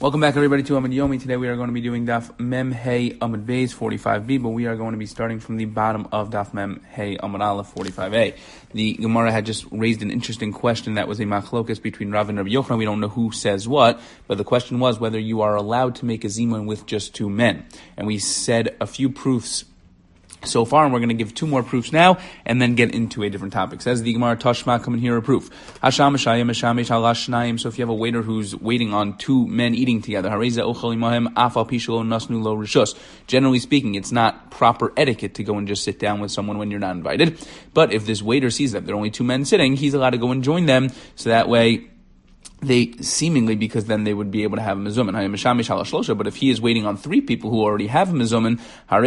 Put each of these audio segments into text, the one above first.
Welcome back, everybody, to Amud Yomi. Today we are going to be doing Daf Mem Hey Amud Beis 45b, but we are going to be starting from the bottom of Daf Mem Hey Amud Aleph 45a. The Gemara had just raised an interesting question that was a machlokas between Rav and Rabbi Yochanan. We don't know who says what, but the question was whether you are allowed to make a zimun with just two men. And we said a few proofs so far, and we're going to give two more proofs now, and then get into a different topic. Says the Gemara, Tashma, come and hear a proof. So if you have a waiter who's waiting on two men eating together, generally speaking, it's not proper etiquette to go and just sit down with someone when you're not invited. But if this waiter sees that there are only two men sitting, he's allowed to go and join them, so that way they seemingly, because then they would be able to have a mezumin. But if he is waiting on three people who already have a mezumin,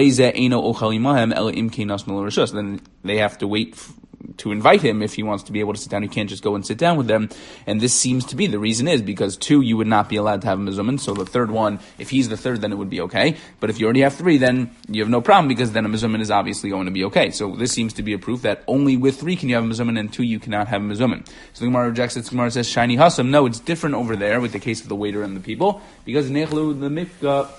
then they have to wait to invite him if he wants to be able to sit down. He can't just go and sit down with them. And this seems to be the reason is because two, you would not be allowed to have a mezumin. So the third one, if he's the third, then it would be okay. But if you already have three, then you have no problem because then a mezumin is obviously going to be okay. So this seems to be a proof that only with three can you have a mezumin and two you cannot have a mezumin. So the Gemara rejects it. The Gemara says, Shiny Hasam. No, it's different over there with the case of the waiter and the people because nechlu the mifka.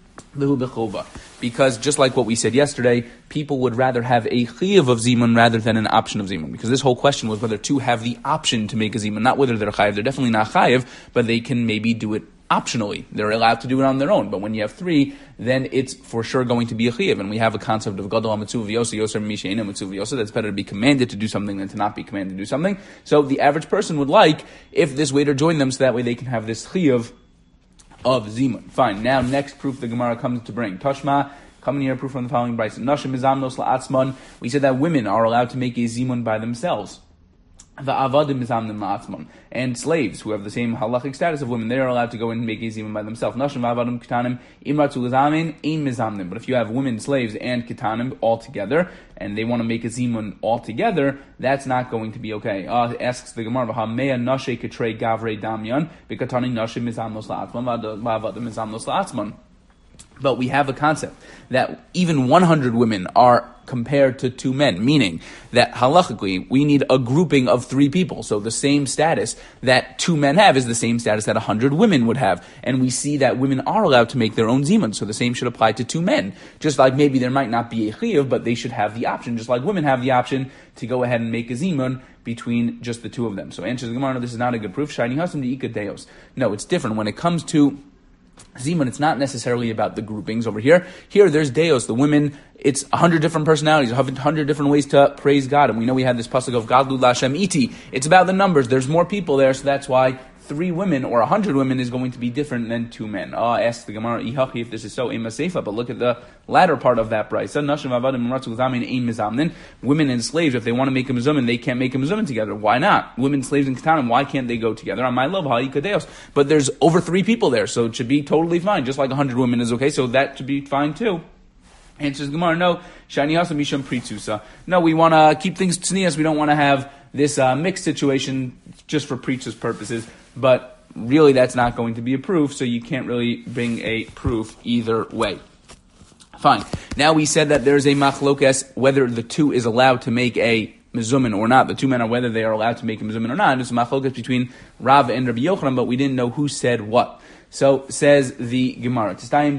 Because just like what we said yesterday, people would rather have a chiyuv of zimun rather than an option of zimun. Because this whole question was whether two have the option to make a zimun, not whether they're chayiv. They're definitely not chayiv, but they can maybe do it optionally. They're allowed to do it on their own. But when you have three, then it's for sure going to be a chiyuv. And we have a concept of gadol ha-mitzuv v'yosa, yoser misheina mitzuv v'yosa. That's better to be commanded to do something than to not be commanded to do something. So the average person would like if this waiter joined them so that way they can have this chiyuv of zimun. Fine. Now, next proof the Gemara comes to bring. Tashma, come in here, proof from the following brayso. Nashim mizamnos la'atzman. We said that women are allowed to make a zimun by themselves. Va'avadim mizamnim la'atzman. And slaves who have the same halachic status of women, they are allowed to go and make a zimun by themselves. Nashim va'avadim ketanim imratu l'zamin ein mizamnim. But if you have women, slaves, and ketanim all together, and they want to make a zimun all together, that's not going to be okay. Asks the Gemara, "Ha'mea nashe ketrei gavrei damyan b'katani nashe mizamnos la'atzman va'avadim mizamnos la'atzman." But we have a concept that even 100 women are compared to two men, meaning that halachically we need a grouping of three people. So the same status that two men have is the same status that 100 women would have. And we see that women are allowed to make their own zimun. So the same should apply to two men. Just like maybe there might not be a chiyuv, but they should have the option, just like women have the option to go ahead and make a zimun between just the two of them. So answers the Gemara, no, this is not a good proof. Shiny hasam the ika deos. No, it's different. When it comes to zimun, it's not necessarily about the groupings over here. Here, there's deos, the women, it's 100 different personalities, 100 different ways to praise God. And we know we had this pasuk of Gadlu Lashem Iti. It's about the numbers. There's more people there, so that's why 3 women or 100 women is going to be different than 2 men. Ask the Gemara, Ihachi, if this is so, Ema Seifa. But look at the latter part of that brayso. Women and slaves, if they want to make a mezumin, they can't make a mezumin together. Why not? Women, slaves, and ketanim, why can't they go together? On my love, ha'ikadeos. But there's over 3 people there, so it should be totally fine. Just like 100 women is okay, so that should be fine too. Answers Gemara, no. Shani hasa misham pritzusa. No, we want to keep things tznius. We don't want to have this mixed situation just for preachers' purposes. But really, that's not going to be a proof, so you can't really bring a proof either way. Fine. Now we said that there's a machlokas whether the two is allowed to make a mezumin or not. The 2 men are whether they are allowed to make a mezumin or not. There's a machlokas between Rav and Rabbi Yochanan, but we didn't know who said what. So says the Gemara.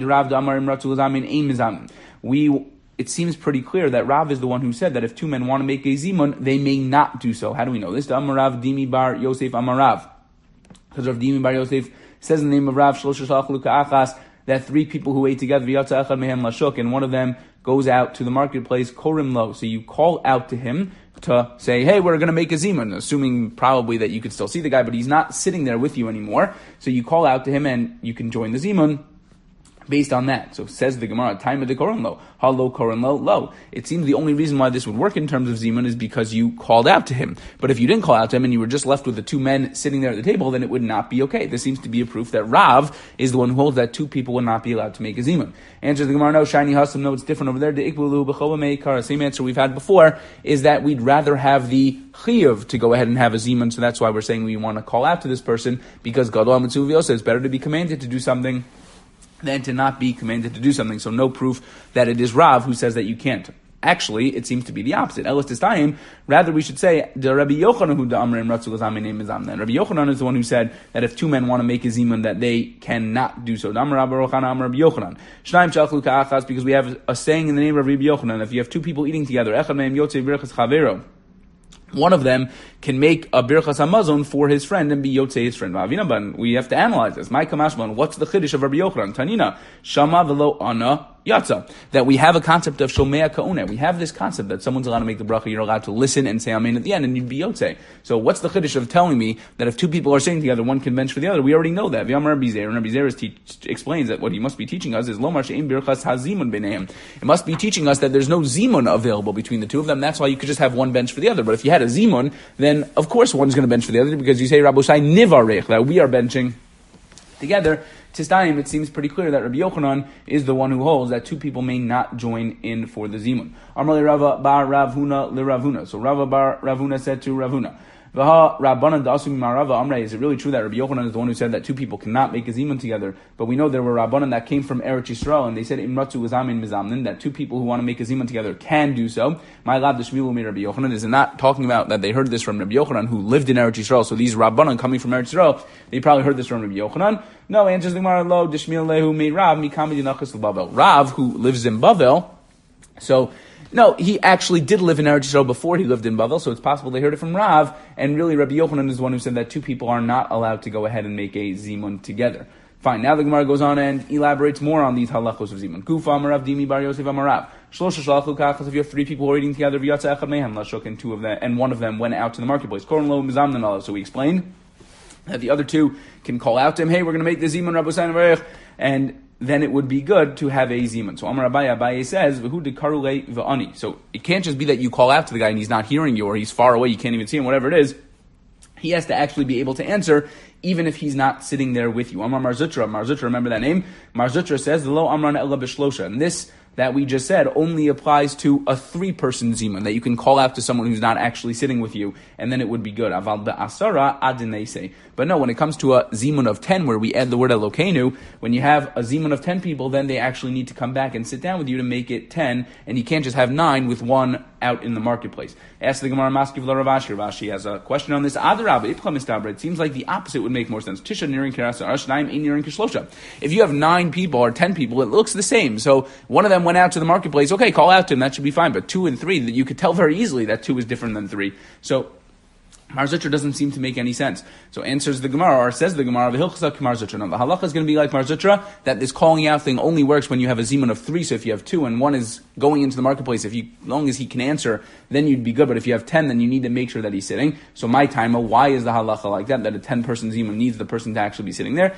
It seems pretty clear that Rav is the one who said that if 2 men want to make a zimun, they may not do so. How do we know this? Amarav Dimi Bar Yosef Amarav. Because Rav Dimi Bar Yosef says in the name of Rav that 3 people who ate together, and one of them goes out to the marketplace, korim lo. So you call out to him to say, hey, we're going to make a zimun, assuming probably that you could still see the guy, but he's not sitting there with you anymore. So you call out to him and you can join the zimun based on that. So says the Gemara, time of the koran lo, halo koran lo, lo. It seems the only reason why this would work in terms of zimun is because you called out to him. But if you didn't call out to him and you were just left with the 2 men sitting there at the table, then it would not be okay. This seems to be a proof that Rav is the one who holds that 2 people would not be allowed to make a zimun. Answers the Gemara, no, shiny hasam, no, it's different over there. The ikbulu b'chova meikara, same answer we've had before, is that we'd rather have the chiyuv to go ahead and have a zimun, so that's why we're saying we want to call out to this person, because gadol ha-mitzuv v'yosa, it's better to be commanded to do something than to not be commanded to do something. So no proof that it is Rav who says that you can't. Actually, it seems to be the opposite. Elis Tistayim, rather we should say, the Rabbi Yochanan who Amrim Ratzu Lazamin name is Amnan. Rabbi Yochanan is the one who said that if two men want to make a zimun, that they cannot do so. Amr Rabbi Yochanan. Shnaim Shalchu Ka'achas, because we have a saying in the name of Rabbi Yochanan, if you have two people eating together, Echad Mehem Yotzei Birchas Chavero, one of them can make a birchas hamazon for his friend and be yotzei his friend. But we have to analyze this. My kamashman, what's the chiddush of Rabbi Yochanan? Tanina, shama velo ana yatza. That we have a concept of shomea kauneh. We have this concept that someone's allowed to make the bracha, you're allowed to listen and say amen at the end, and you'd be yotzei. So what's the chiddush of telling me that if two people are sitting together, one can bench for the other? We already know that. V'yamar Rabbi Zer, and Rabbi Zer explains that what he must be teaching us is lomar she'im birchas hazimun b'neihem. It must be teaching us that there's no zimun available between the two of them. That's why you could just have one bench for the other. But if you had a zimun, then of course one's going to bench for the other, because you say Rabbi Shai nivarech, that we are benching together. Tistayim, it seems pretty clear that Rabbi Yochanan is the one who holds that two people may not join in for the zimun. Amar Rava bar Rav Huna li Rav Huna. So Rava bar Rav Huna said to Rav Huna, is it really true that Rabbi Yochanan is the one who said that two people cannot make a zimun together? But we know there were Rabbanan that came from Eretz Yisrael, and they said Imratzu Uzamin Mizamnin, that two people who want to make a zimun together can do so. My lab Deshmilu mi Rabbi Yochanan is not talking about that they heard this from Rabbi Yochanan, who lived in Eretz Yisrael. So these Rabbanan coming from Eretz Yisrael, they probably heard this from Rabbi Yochanan. No, answers the Gemara, lo Deshmil lehu mi Rav mikami dinachas l'Bavel. Rav, who lives in Bavel, so no, he actually did live in Eretz Yisrael before he lived in Bavel, so it's possible they heard it from Rav, and really Rabbi Yochanan is the one who said that two people are not allowed to go ahead and make a zimun together. Fine, now the Gemara goes on and elaborates more on these halachos of zimun. Gufa amarav dimi bar Yosef amarav. Shlosha shalchu kachas, if you have three people who are eating together, v'yatza echad mehem lashuk, and two of them, and one of them went out to the marketplace. Koron lo mizamnan Allah. So we explain that the other two can call out to him, hey, we're going to make the zimun, Rabbi Sayin Varech, and then it would be good to have a zimun. So Amar Abaye says, "V'hu dekarule v'ani." So it can't just be that you call out to the guy and he's not hearing you, or he's far away, you can't even see him, whatever it is. He has to actually be able to answer, even if he's not sitting there with you. Amar Marzutra, remember that name? Marzutra says, "Lo amran ella b'shlosha." And this that we just said only applies to a 3-person zimun, that you can call out to someone who's not actually sitting with you, and then it would be good. Aval be'asara adinese. But no, when it comes to a zimun of 10, where we add the word elokenu, when you have a zimun of 10 people, then they actually need to come back and sit down with you to make it 10, and you can't just have 9 with one out in the marketplace. Ask the Gemara Maskiv Ravashi. Ravashi has a question on this. Adarabba, Ipcha Mistabra. It seems like the opposite would make more sense. Tisha Nirin Kirasa, Arshnaim Ein Nirin Kishlosha. If you have 9 people or 10 people, it looks the same. So one of them went out to the marketplace, okay, call out to him, that should be fine. But 2 and 3, that you could tell very easily that 2 is different than 3. So Marzutra doesn't seem to make any sense. So answers the Gemara, or says the Gemara, the halacha is going to be like Marzutra, that this calling out thing only works when you have a zimun of 3. So if you have 2 and one is going into the marketplace, as long as he can answer, then you'd be good. But if you have 10, then you need to make sure that he's sitting. So my timer, why is the halacha like that? That a 10-person zimun needs the person to actually be sitting there.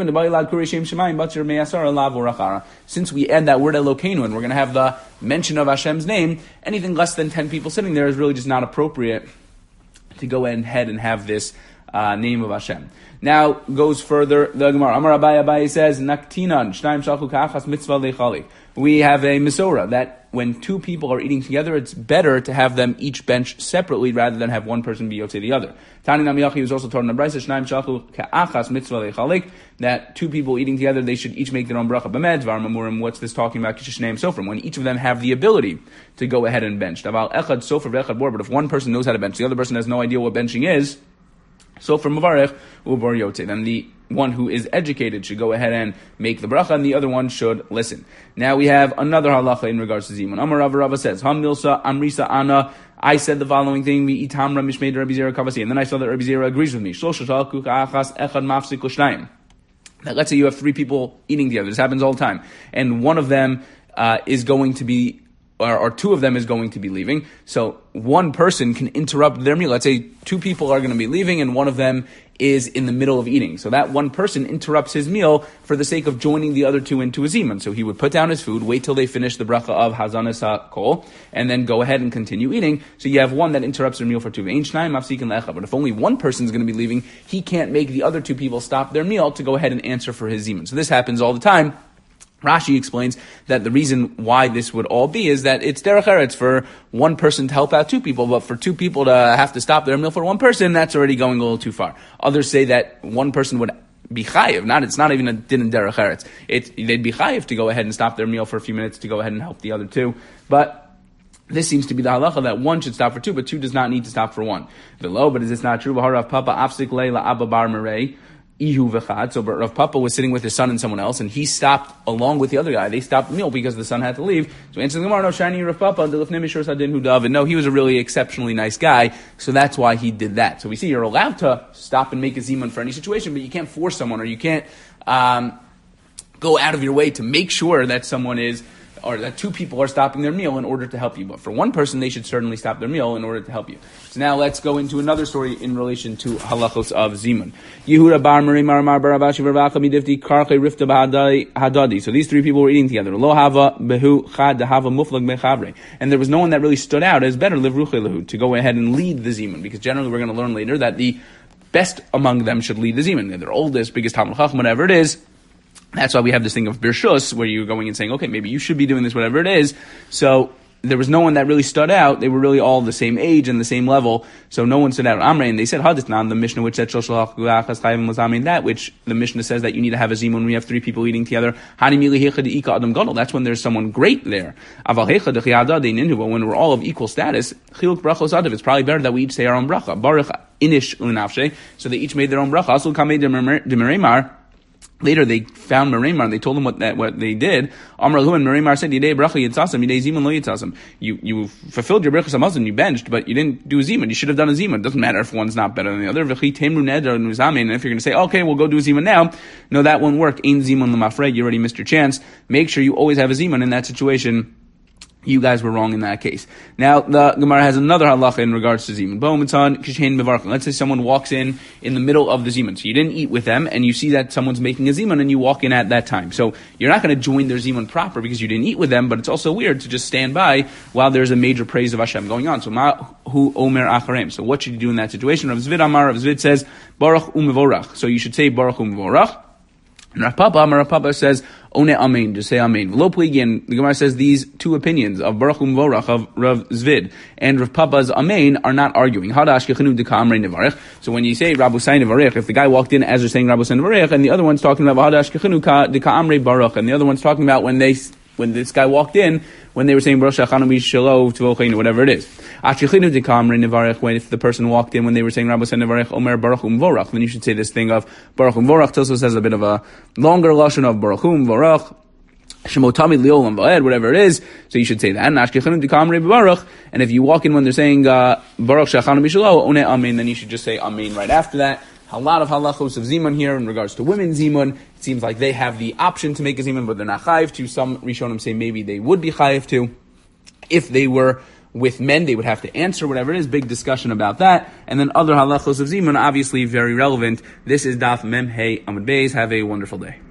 Since we add that word Elokeinu, and we're going to have the mention of Hashem's name, anything less than 10 people sitting there is really just not appropriate to go ahead and have this name of Hashem. Now goes further the Gemara. Amar Abaye says, Naktinan Shnaim Shalchu Ka'achas Mitzvah Lechali. We have a Masorah that when 2 people are eating together, it's better to have them each bench separately rather than have one person be yotzei the other. Tani Namiyachi was also taught in the Brisa, Shnaim Shalchu Ka'achas Mitzvah Lechalik, that 2 people eating together, they should each make their own bracha. B'med Dvar Mamurim, what's this talking about? Kishish Neim Sofrim, when each of them have the ability to go ahead and bench. Daval Echad Sofer V'Echad Bor, but if one person knows how to bench, the other person has no idea what benching is, so from Mavarech, Ubor Yotzei, then the one who is educated should go ahead and make the bracha, and the other one should listen. Now we have another halacha in regards to zimun. Amar Rava says, Ham Nilsa Amrisa Ana, I said the following thing, Itamra Mishmei Rabbi Zera Kavasi, and then I saw that Rabbi Zera agrees with me. Now let's say you have 3 people eating together. This happens all the time. And one of them is going to be, or 2 of them is going to be leaving. So one person can interrupt their meal. Let's say 2 people are going to be leaving and one of them is in the middle of eating. So that one person interrupts his meal for the sake of joining the other 2 into a zimun. So he would put down his food, wait till they finish the bracha of Hazanas HaKol, and then go ahead and continue eating. So you have one that interrupts their meal for 2. But if only one person is going to be leaving, he can't make the other 2 people stop their meal to go ahead and answer for his zimun. So this happens all the time. Rashi explains that the reason why this would all be is that it's derech eretz for one person to help out 2 people, but for 2 people to have to stop their meal for one person, that's already going a little too far. Others say that one person would be chayiv. It's not even a din in derech eretz. They'd be chayiv to go ahead and stop their meal for a few minutes to go ahead and help the other 2. But This seems to be the halacha that one should stop for two, but two does not need to stop for one. But is this not true? Rav Papa afsik leila abba bar merei. So Rav Papa was sitting with his son and someone else, and he stopped along with the other guy. They stopped the meal because the son had to leave. So answer the Gemara, no, shiny Rav Papa, and no, he was a really exceptionally nice guy, so that's why he did that. So we see you're allowed to stop and make a zimun for any situation, but you can't force someone, or you can't go out of your way to make sure that someone is, or that two people are stopping their meal in order to help you. But for one person, they should certainly stop their meal in order to help you. So now let's go into another story in relation to halachos of zimun. Yehuda bar Mari Maramar Barabashi Vervacha Midifti Karche Rifta Hadadi. So these three people were eating together. Lo hava behu chad hava muflag mechavre. And there was no one that really stood out as better livruche lehu, to go ahead and lead the zimun, because generally we're going to learn later that the best among them should lead the zimun. They're oldest, biggest Talmud Chacham, whatever it is. That's why we have this thing of birshus, where you're going and saying, okay, maybe you should be doing this, whatever it is. So there was no one that really stood out. They were really all the same age and the same level. So no one stood out. Amrei, and they said, Hadithnan, the Mishnah which said, that which the Mishnah says that you need to have a zimun when we have three people eating together. That's when there's someone great there. But when we're all of equal status, it's probably better that we each say our own bracha. Baruch inish unafshe. So they each made their own bracha. Later, they found Merimar and they told him what they did. Amar Lahu, and Merimar said, "Yidei bracha yitzasam, yidei zimun lo yitzasam." You fulfilled your brachas hamazon, you benched, but you didn't do a zimun. You should have done a zimun. It doesn't matter if one's not better than the other. V'chi temru neder nuzamin. And if you're going to say, "Okay, we'll go do a zimun now," no, that won't work. Ein zimun l'mafreg. You already missed your chance. Make sure you always have a zimun in that situation. You guys were wrong in that case. Now, the Gemara has another halacha in regards to zimun. Let's say someone walks in the middle of the zimun. So you didn't eat with them, and you see that someone's making a zimun, and you walk in at that time. So you're not going to join their zimun proper because you didn't eat with them, but it's also weird to just stand by while there's a major praise of Hashem going on. So ma'hu omer acharem. So what should you do in that situation? Rav Zvid says, Baruch u'mevorach. So you should say Baruch u'mevorach. And Rav Papa says, One amen, just say amen. V'lo pligi, the Gemara says these two opinions of Baruch U'Mvorach, of Rav Zvid, and Rav Papa's amen are not arguing. So when you say Rabu Sai Nevarech, if the guy walked in as they're saying Rabu Sai Nevarech, and the other one's talking about Hadash Kechinu Dika Amrei Baruch, and the other one's talking about when this guy walked in, when they were saying Baruch Shachanu Mishalo Tvocheinu, whatever it is. When if the person walked in when they were saying Rabbi Nevarech Omer Baruch U'Mvorach, then you should say this thing of Baruch U'Mvorach. Tosos has a bit of a longer lashon of Baruch U'Mvorach. Shemotami Liolam Va'ed, whatever it is. So you should say that. And if you walk in when they're saying Baruch Shachanu Mishalo One Amen, then you should just say Amen right after that. A lot of halachos of zimun here in regards to women's zimun. It seems like they have the option to make a zimun, but they're not chayiv to. Some Rishonim say maybe they would be chayiv to. If they were with men, they would have to answer whatever it is. Big discussion about that. And then other halachos of zimun, obviously very relevant. This is Daf Mem Hey Amud Beis. Have a wonderful day.